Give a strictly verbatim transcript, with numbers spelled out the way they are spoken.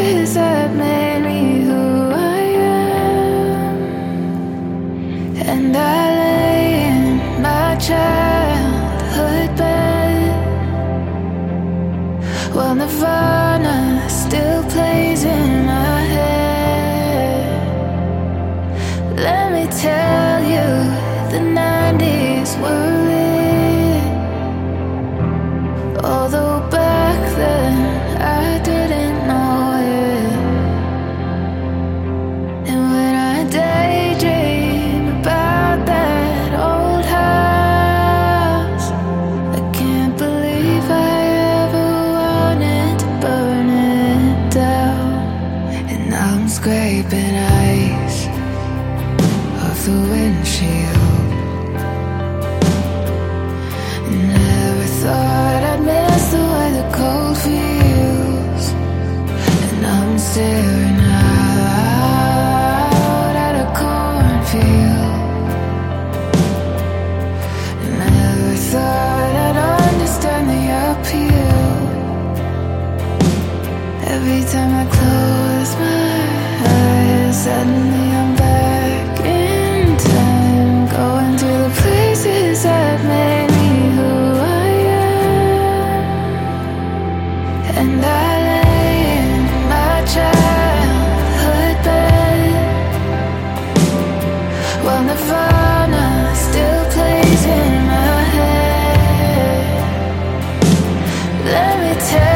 places that made me who I am. And I lay in my childhood bed while Nirvana still plays in my head. Let me tell you, the nineties were lit. Although back then I didn't know it. And when I daydream about that old house, I can't believe I ever wanted to burn it down. And now I'm scraping ice off the windshield. Never thought I'd miss the way the cold feels. And I'm staring out at a cornfield. Never thought I'd understand the appeal. Every time I close my eyes, suddenly I'm back in time, going to the places that made me who I am. And I lay in my childhood bed while Nirvana still plays in my head. Let me tell